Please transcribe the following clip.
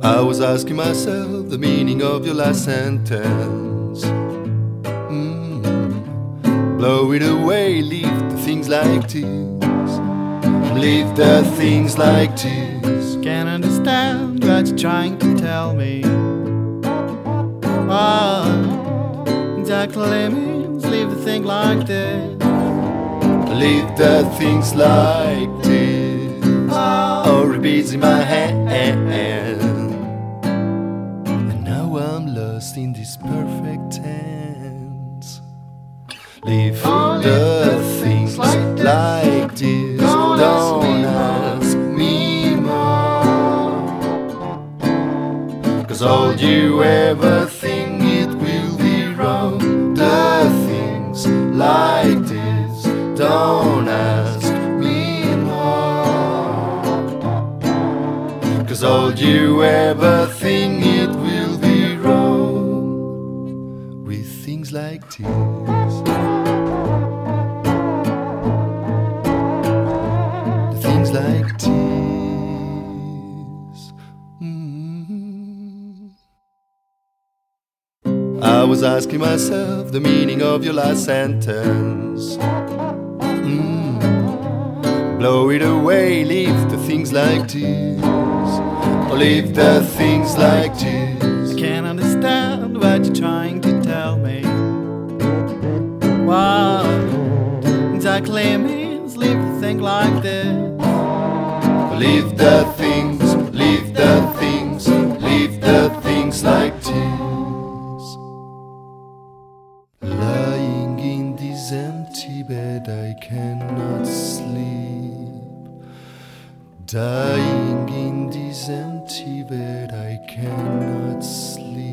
I was asking myself the meaning of your last sentence. Blow it away, leave the things like this. Leave the things like this. Can't understand what you're trying to tell me. What exactly means leave the thing like this? Leave the things like this. Oh, repeats in my head. And now I'm lost in this perfect tense. Leave the things like this. Don't ask me more. 'Cause all you ever think it will be wrong. The things like this. Don't ask me more. 'Cause all you ever think it will be wrong with things like this. Things like this. I was asking myself the meaning of your last sentence. Blow it away, leave the things like this. Or leave the things like this. I can't understand what you're trying to tell me. What exactly means leave the thing like this? Leave the things, leave the things, leave the things like this. Lying in this empty bed, I cannot sleep. Dying in this empty bed, I cannot sleep.